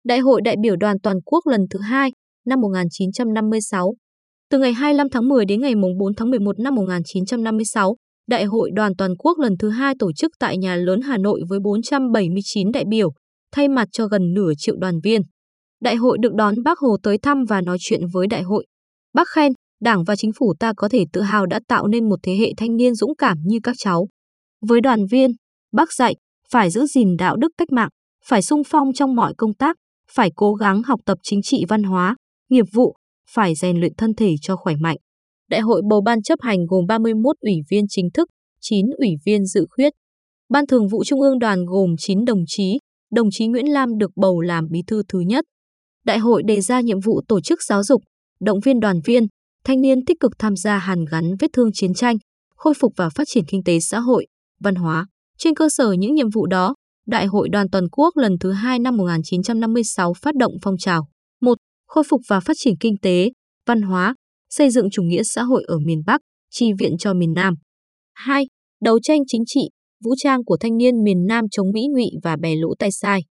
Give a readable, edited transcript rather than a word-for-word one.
Đại hội đại biểu Đoàn toàn quốc lần thứ 2 năm 1956. Từ ngày 25 tháng 10 đến ngày 4 tháng 11 năm 1956, Đại hội Đoàn toàn quốc lần thứ 2 tổ chức tại Nhà lớn Hà Nội với 479 đại biểu, thay mặt cho gần nửa triệu đoàn viên. Đại hội được đón Bác Hồ tới thăm và nói chuyện với đại hội. Bác khen, Đảng và Chính phủ ta có thể tự hào đã tạo nên một thế hệ thanh niên dũng cảm như các cháu. Với đoàn viên, Bác dạy, phải giữ gìn đạo đức cách mạng, phải xung phong trong mọi công tác, phải cố gắng học tập chính trị văn hóa, nghiệp vụ, phải rèn luyện thân thể cho khỏe mạnh. Đại hội bầu ban chấp hành gồm 31 ủy viên chính thức, 9 ủy viên dự khuyết. Ban Thường vụ Trung ương Đoàn gồm 9 đồng chí Nguyễn Lam được bầu làm bí thư thứ nhất. Đại hội đề ra nhiệm vụ tổ chức giáo dục, động viên đoàn viên, thanh niên tích cực tham gia hàn gắn vết thương chiến tranh, khôi phục và phát triển kinh tế xã hội, văn hóa. Trên cơ sở những nhiệm vụ đó, Đại hội Đoàn toàn quốc lần thứ 2 năm 1956 phát động phong trào 1. Khôi phục và phát triển kinh tế, văn hóa, xây dựng chủ nghĩa xã hội ở miền Bắc, chi viện cho miền Nam. 2. Đấu tranh chính trị, vũ trang của thanh niên miền Nam chống Mỹ ngụy và bè lũ tay sai.